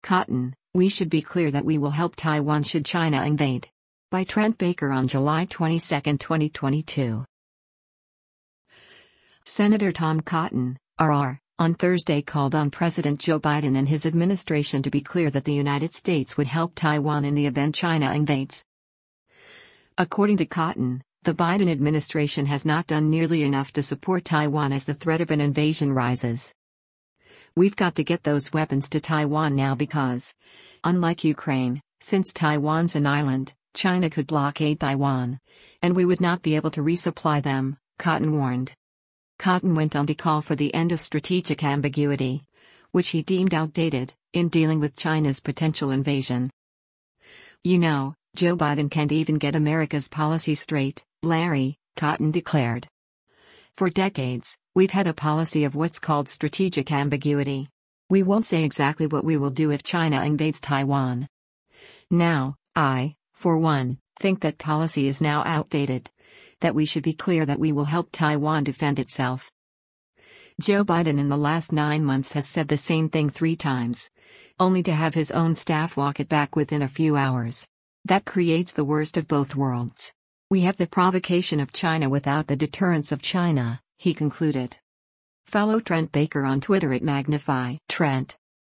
Cotton, we should be clear that we will help Taiwan should China invade. By Trent Baker on July 22, 2022. Senator Tom Cotton, RR, on Thursday called on President Joe Biden and his administration to be clear that the United States would help Taiwan in the event China invades. According to Cotton, the Biden administration has not done nearly enough to support Taiwan as the threat of an invasion rises. We've got to get those weapons to Taiwan now because, unlike Ukraine, since Taiwan's an island, China could blockade Taiwan, and we would not be able to resupply them, Cotton warned. Cotton went on to call for the end of strategic ambiguity, which he deemed outdated, in dealing with China's potential invasion. You know, Joe Biden can't even get America's policy straight, Larry, Cotton declared. For decades, we've had a policy of what's called strategic ambiguity. We won't say exactly what we will do if China invades Taiwan. Now, I, for one, think that policy is now outdated. That we should be clear that we will help Taiwan defend itself. Joe Biden in the last 9 months has said the same thing 3 times, only to have his own staff walk it back within a few hours. That creates the worst of both worlds. We have the provocation of China without the deterrence of China, he concluded. Follow Trent Baker on Twitter at Magnify Trent.